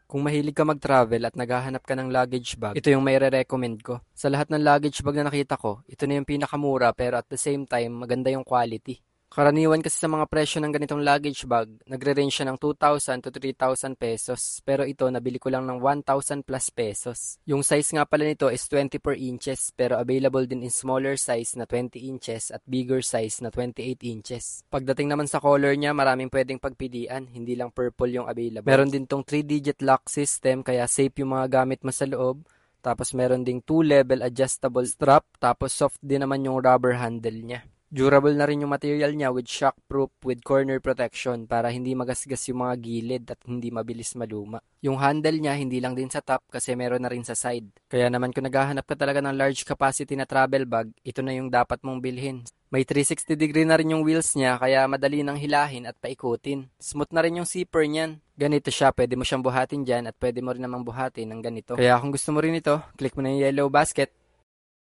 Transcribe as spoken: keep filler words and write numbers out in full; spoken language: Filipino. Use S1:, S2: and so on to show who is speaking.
S1: Kung mahilig ka mag-travel at naghahanap ka ng luggage bag, ito yung may re-recommend ko. Sa lahat ng luggage bag na nakita ko, ito na yung pinakamura pero at the same time, maganda yung quality. Karaniwan kasi sa mga presyo ng ganitong luggage bag, nagre-range siya ng two thousand to three thousand pesos. Pero ito, nabili ko lang ng one thousand plus pesos. Yung size nga pala nito is twenty-four inches pero available din in smaller size na twenty inches at bigger size na twenty-eight inches. Pagdating naman sa color niya, maraming pwedeng pagpilian, hindi lang purple yung available. Meron din tong three digit lock system kaya safe yung mga gamit mo sa loob. Tapos meron ding two level adjustable strap, tapos soft din naman yung rubber handle niya. Durable na rin yung material niya with shockproof with corner protection para hindi magasgas yung mga gilid at hindi mabilis maluma. Yung handle niya hindi lang din sa top kasi meron na rin sa side. Kaya naman kung naghahanap ka talaga ng large capacity na travel bag, ito na yung dapat mong bilhin. May three sixty degree na rin yung wheels niya kaya madali nang hilahin at paikutin. Smooth na rin yung zipper niyan. Ganito siya, pwede mo siyang buhatin dyan at pwede mo rin namang buhatin ng ganito. Kaya kung gusto mo rin ito, click mo na yung yellow basket.